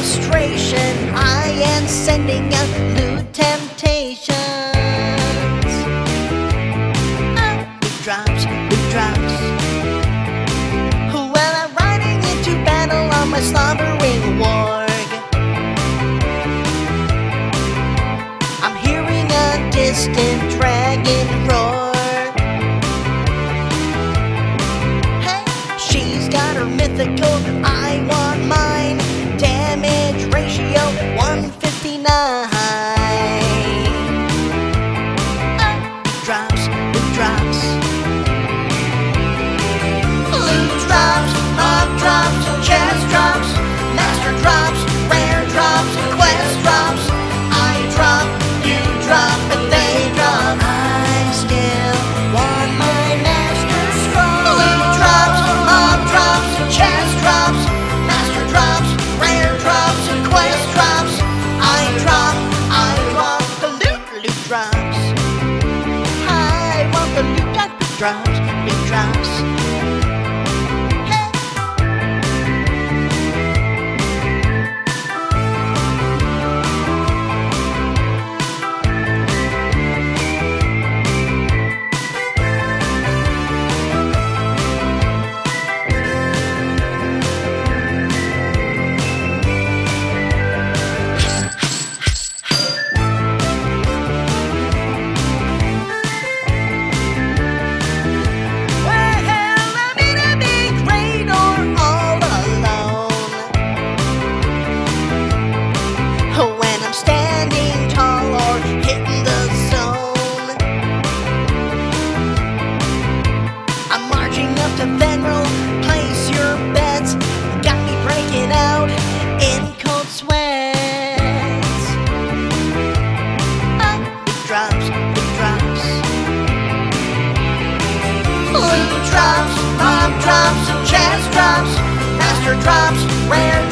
frustration, I am sending out lewd temptations. Loot drops. Well, I'm riding into battle on my slobbering warg. I'm hearing a distant dragon roar. Hey, she's got her mythical, I want mine. Damage ratio 159. Loot drops. Loot drops, mob drops, chest drops, master drops, rare drops, quest drops. I drop, you drop, and they drop. I still want my master scroll. Loot drops, mob drops, chest drops, master drops, rare drops, and quest drops. I want the loot drops. I want the loot drops. Standing tall or hitting the zone, I'm marching up to Venro. Place your bets. Got me breaking out in cold sweats. Loot drops. Loot drops, mob drops, chest drops, master drops, rare